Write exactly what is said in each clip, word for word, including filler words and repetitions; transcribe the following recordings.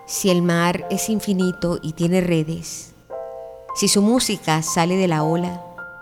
Si el mar es infinito y tiene redes, si su música sale de la ola,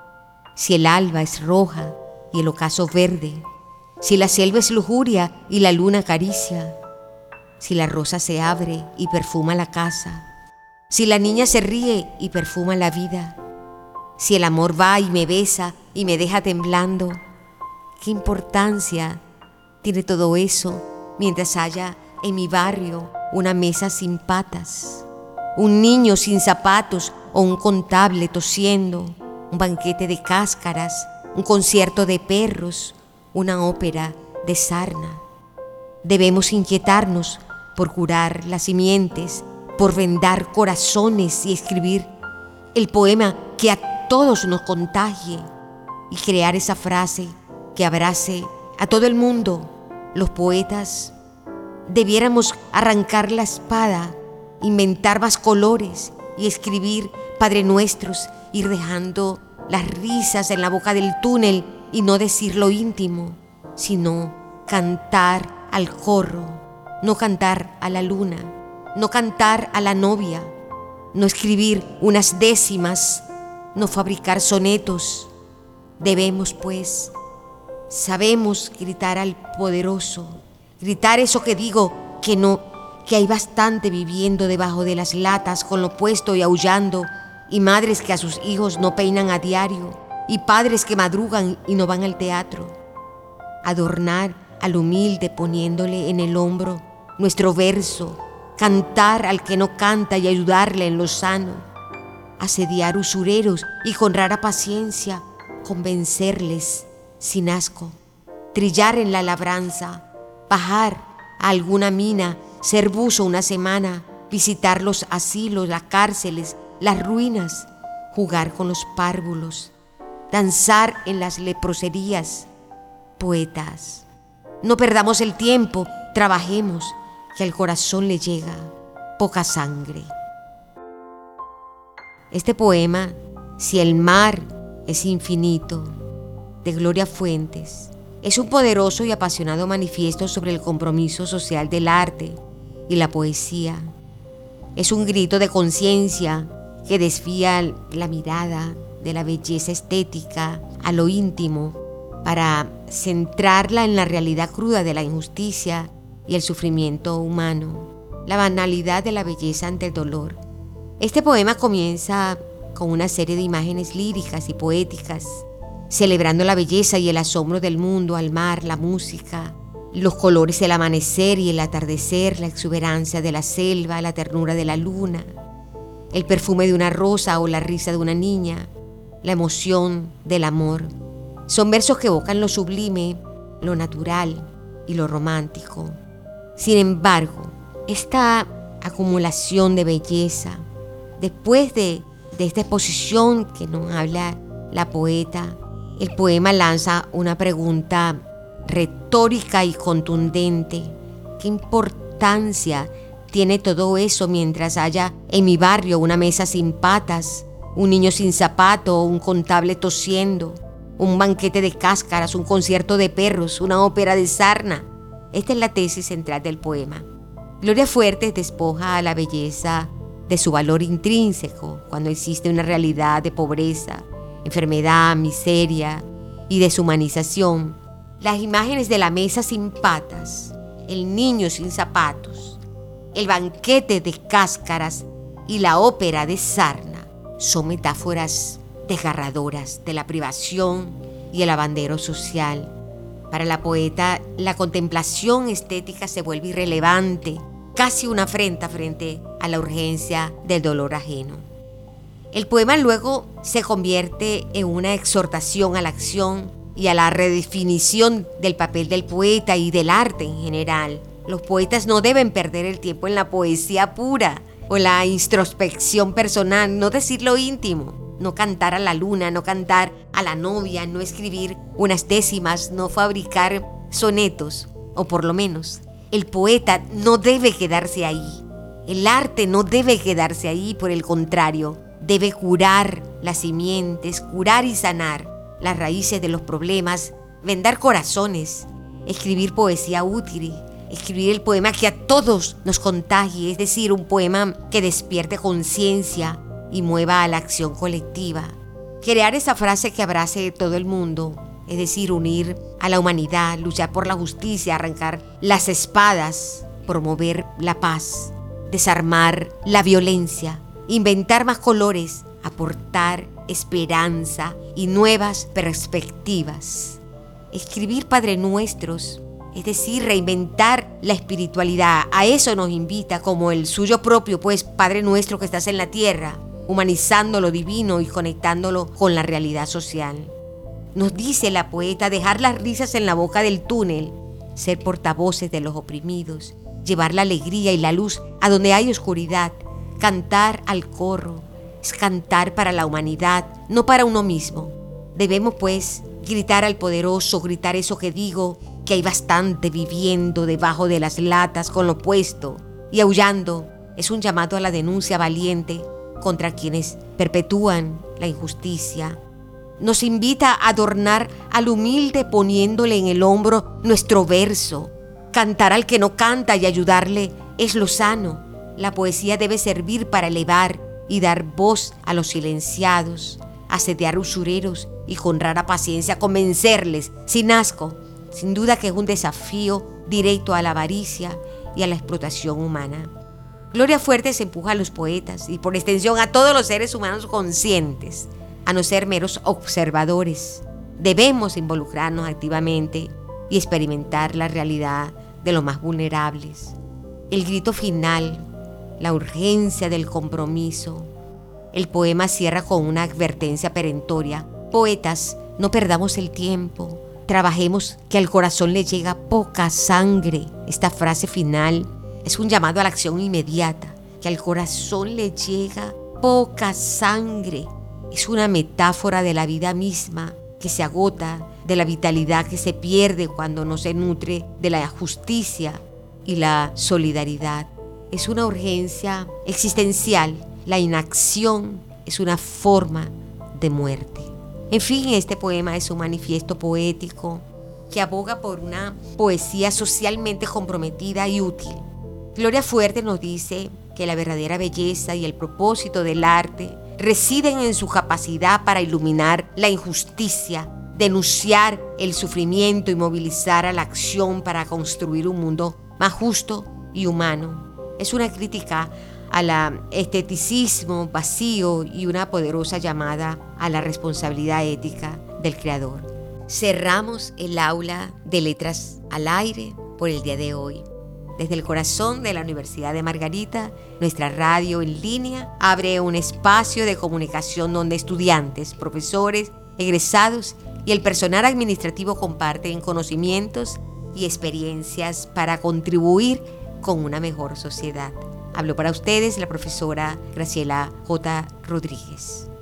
si el alba es roja y el ocaso verde, si la selva es lujuria y la luna acaricia, si la rosa se abre y perfuma la casa, si la niña se ríe y perfuma la vida, si el amor va y me besa y me deja temblando, ¿qué importancia tiene todo eso mientras haya en mi barrio una mesa sin patas, un niño sin zapatos o un contable tosiendo, un banquete de cáscaras, un concierto de perros, una ópera de sarna? Debemos inquietarnos por curar las simientes, por vendar corazones y escribir el poema que a todos nos contagie y crear esa frase que abrace a todo el mundo. Los poetas debiéramos arrancar la espada, inventar más colores y escribir Padre Nuestros, ir dejando las risas en la boca del túnel y no decir lo íntimo, sino cantar al corro, no cantar a la luna, no cantar a la novia, no escribir unas décimas, no fabricar sonetos. Debemos, pues, sabemos gritar al poderoso, gritar eso que digo, que no, que hay bastante viviendo debajo de las latas con lo puesto y aullando, y madres que a sus hijos no peinan a diario, y padres que madrugan y no van al teatro. Adornar al humilde poniéndole en el hombro nuestro verso, cantar al que no canta y ayudarle en lo sano, asediar usureros y con rara paciencia convencerles sin asco, trillar en la labranza, bajar a alguna mina, ser buzo una semana, visitar los asilos, las cárceles, las ruinas, jugar con los párvulos, danzar en las leproserías. Poetas, no perdamos el tiempo, trabajemos, que al corazón le llega poca sangre. Este poema, Si el mar es infinito, de Gloria Fuentes, es un poderoso y apasionado manifiesto sobre el compromiso social del arte y la poesía. Es un grito de conciencia que desvía la mirada de la belleza estética a lo íntimo para centrarla en la realidad cruda de la injusticia y el sufrimiento humano, la banalidad de la belleza ante el dolor. Este poema comienza con una serie de imágenes líricas y poéticas, celebrando la belleza y el asombro del mundo al mar, la música, los colores del amanecer y el atardecer, la exuberancia de la selva, la ternura de la luna, el perfume de una rosa o la risa de una niña, la emoción del amor. Son versos que evocan lo sublime, lo natural y lo romántico. Sin embargo, esta acumulación de belleza, después de, de esta exposición que nos habla la poeta, el poema lanza una pregunta retórica y contundente. ¿Qué importancia tiene todo eso mientras haya en mi barrio una mesa sin patas, un niño sin zapato, un contable tosiendo, un banquete de cáscaras, un concierto de perros, una ópera de sarna? Esta es la tesis central del poema. Gloria Fuertes despoja a la belleza de su valor intrínseco cuando existe una realidad de pobreza, enfermedad, miseria y deshumanización. Las imágenes de la mesa sin patas, el niño sin zapatos, el banquete de cáscaras y la ópera de sarna son metáforas desgarradoras de la privación y el abandero social. Para la poeta, la contemplación estética se vuelve irrelevante, casi una afrenta frente a la urgencia del dolor ajeno. El poema luego se convierte en una exhortación a la acción y a la redefinición del papel del poeta y del arte en general. Los poetas no deben perder el tiempo en la poesía pura o la introspección personal, no decir lo íntimo, no cantar a la luna, no cantar a la novia, no escribir unas décimas, no fabricar sonetos, o por lo menos, el poeta no debe quedarse ahí. El arte no debe quedarse ahí, por el contrario, debe curar las simientes, curar y sanar las raíces de los problemas, vendar corazones, escribir poesía útil, Escribir el poema que a todos nos contagie, es decir, un poema que despierte conciencia y mueva a la acción colectiva. Crear esa frase que abrace todo el mundo, es decir, unir a la humanidad, luchar por la justicia, arrancar las espadas, promover la paz, desarmar la violencia, inventar más colores, aportar esperanza y nuevas perspectivas. Escribir Padre Nuestros, es decir, reinventar la espiritualidad. A eso nos invita, como el suyo propio, pues, Padre Nuestro que estás en la tierra, humanizando lo divino y conectándolo con la realidad social. Nos dice la poeta dejar las risas en la boca del túnel, ser portavoces de los oprimidos, llevar la alegría y la luz a donde hay oscuridad, cantar al corro, es cantar para la humanidad, no para uno mismo. Debemos, pues, gritar al poderoso, gritar eso que digo, que hay bastante viviendo debajo de las latas con lo puesto, y aullando es un llamado a la denuncia valiente contra quienes perpetúan la injusticia. Nos invita a adornar al humilde poniéndole en el hombro nuestro verso. Cantar al que no canta y ayudarle es lo sano. La poesía debe servir para elevar y dar voz a los silenciados, asediar usureros y con rara paciencia convencerles sin asco. Sin duda que es un desafío directo a la avaricia y a la explotación humana. Gloria Fuertes empuja a los poetas y por extensión a todos los seres humanos conscientes a no ser meros observadores. Debemos involucrarnos activamente y experimentar la realidad de los más vulnerables. El grito final, la urgencia del compromiso. El poema cierra con una advertencia perentoria. Poetas, no perdamos el tiempo. Trabajemos que al corazón le llega poca sangre. Esta frase final es un llamado a la acción inmediata, que al corazón le llega poca sangre. Es una metáfora de la vida misma que se agota, de la vitalidad que se pierde cuando no se nutre de la justicia y la solidaridad. Es una urgencia existencial. La inacción es una forma de muerte. En fin, este poema es un manifiesto poético que aboga por una poesía socialmente comprometida y útil. Gloria Fuertes nos dice que la verdadera belleza y el propósito del arte residen en su capacidad para iluminar la injusticia, denunciar el sufrimiento y movilizar a la acción para construir un mundo más justo y humano. Es una crítica al esteticismo vacío y una poderosa llamada a la responsabilidad ética del creador. Cerramos el aula de Letras al Aire por el día de hoy. Desde el corazón de la Universidad de Margarita, nuestra radio en línea abre un espacio de comunicación donde estudiantes, profesores, egresados y el personal administrativo comparten conocimientos y experiencias para contribuir con una mejor sociedad. Habló para ustedes la profesora Graciela J. Rodríguez.